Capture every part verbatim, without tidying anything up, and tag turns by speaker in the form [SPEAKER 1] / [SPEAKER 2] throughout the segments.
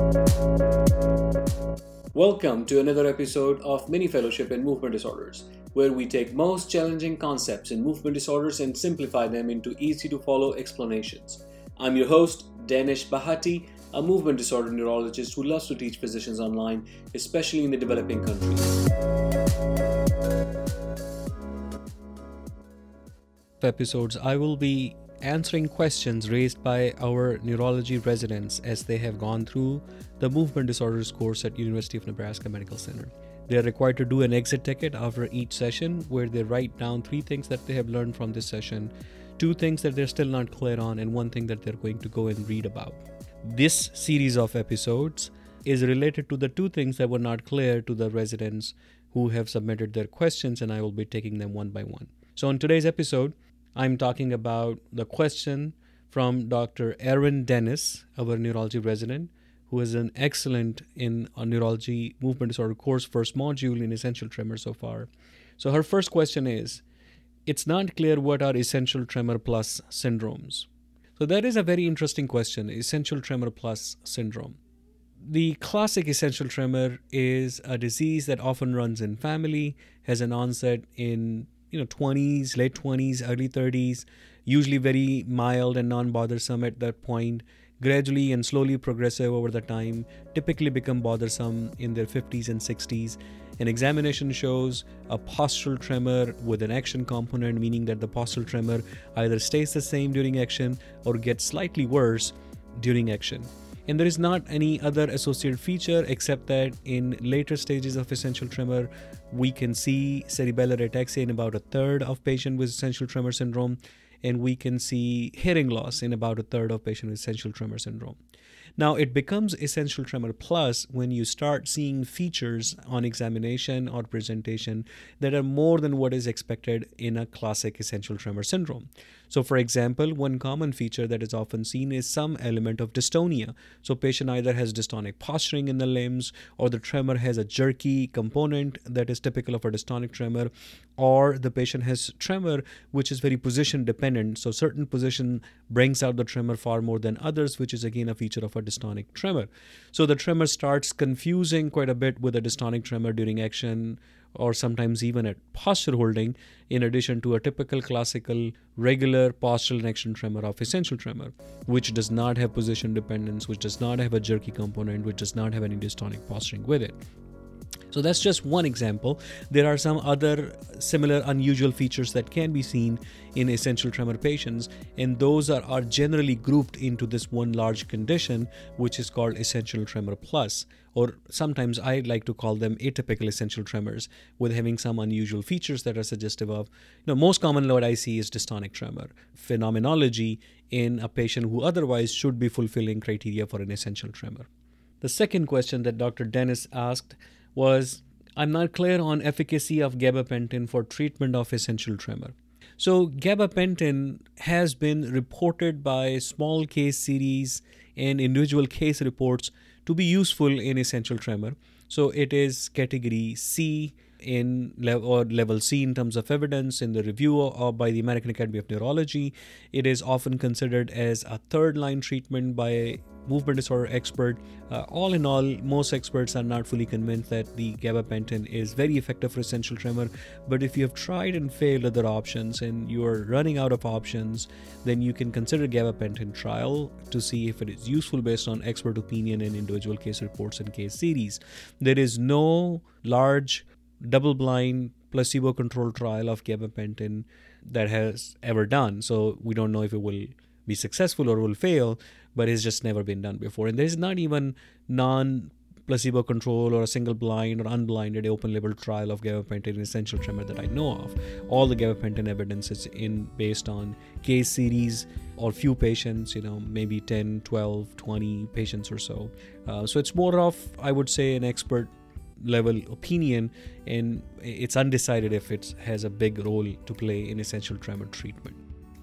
[SPEAKER 1] Welcome to another episode of Mini Fellowship in Movement Disorders, where we take most challenging concepts in movement disorders and simplify them into easy-to-follow explanations. I'm your host, Danish Bahati, a movement disorder neurologist who loves to teach physicians online, especially in the developing countries. Episodes, I will be answering questions raised by our neurology residents as they have gone through the movement disorders course at University of Nebraska Medical Center. They are required to do an exit ticket after each session where they write down three things that they have learned from this session, two things that they're still not clear on, and one thing that they're going to go and read about. This series of episodes is related to the two things that were not clear to the residents who have submitted their questions, and I will be taking them one by one. So in today's episode, I'm talking about the question from Doctor Erin Dennis, our neurology resident, who is an excellent in a neurology movement disorder course first module in essential tremor so far. So her first question is, it's not clear what are essential tremor plus syndromes. So that is a very interesting question, essential tremor plus syndrome. The classic essential tremor is a disease that often runs in family, has an onset in you know, twenties, late twenties, early thirties, usually very mild and non-bothersome at that point, gradually and slowly progressive over the time, typically become bothersome in their fifties and sixties. An examination shows a postural tremor with an action component, meaning that the postural tremor either stays the same during action or gets slightly worse during action. And there is not any other associated feature except that in later stages of essential tremor, we can see cerebellar ataxia in about a third of patients with essential tremor syndrome, and we can see hearing loss in about a third of patients with essential tremor syndrome. Now, it becomes essential tremor plus when you start seeing features on examination or presentation that are more than what is expected in a classic essential tremor syndrome. So, for example, one common feature that is often seen is some element of dystonia. So, patient either has dystonic posturing in the limbs, or the tremor has a jerky component that is typical of a dystonic tremor, or the patient has tremor which is very position dependent. So, certain position brings out the tremor far more than others, which is again a feature of a dystonic tremor. So, the tremor starts confusing quite a bit with a dystonic tremor during action, or sometimes even at posture holding, in addition to a typical classical regular postural and action tremor of essential tremor, which does not have position dependence, which does not have a jerky component, which does not have any dystonic posturing with it. So that's just one example. There are some other similar unusual features that can be seen in essential tremor patients, and those are, are generally grouped into this one large condition, which is called essential tremor plus, or sometimes I like to call them atypical essential tremors, with having some unusual features that are suggestive of, you know, most commonly what I see is dystonic tremor phenomenology in a patient who otherwise should be fulfilling criteria for an essential tremor. The second question that Doctor Dennis asked was, I'm not clear on efficacy of gabapentin for treatment of essential tremor. So gabapentin has been reported by small case series and individual case reports to be useful in essential tremor. So it is category C in level or level C in terms of evidence in the review of, by the American Academy of Neurology. It is often considered as a third line treatment by movement disorder expert. Uh, all in all, most experts are not fully convinced that the gabapentin is very effective for essential tremor. But if you have tried and failed other options and you are running out of options, then you can consider gabapentin trial to see if it is useful based on expert opinion and individual case reports and case series. There is no large double-blind placebo-controlled trial of gabapentin that has ever done. So we don't know if it will be successful or will fail, but it's just never been done before. And there's not even non-placebo control or a single blind or unblinded open label trial of gabapentin in essential tremor that I know of. All the gabapentin evidence is in based on case series or few patients, you know, maybe ten, twelve, twenty patients or so. Uh, so it's more of, I would say, an expert level opinion, and it's undecided if it has a big role to play in essential tremor treatment.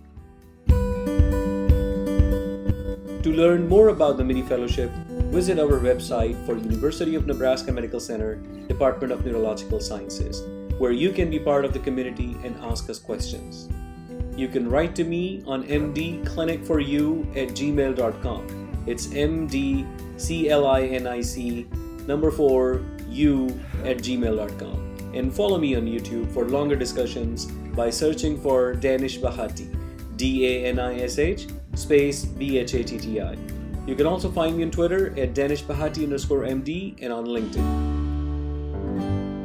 [SPEAKER 1] To learn more about the Mini Fellowship, visit our website for University of Nebraska Medical Center, Department of Neurological Sciences, where you can be part of the community and ask us questions. You can write to me on m d clinic for you at gmail dot com. It's M D C L I N I C number four U at gmail dot com. And follow me on YouTube for longer discussions by searching for Danish Bhatti, D A N I S H space B H A T T I. You can also find me on Twitter at Danish Bhatti underscore M D and on LinkedIn.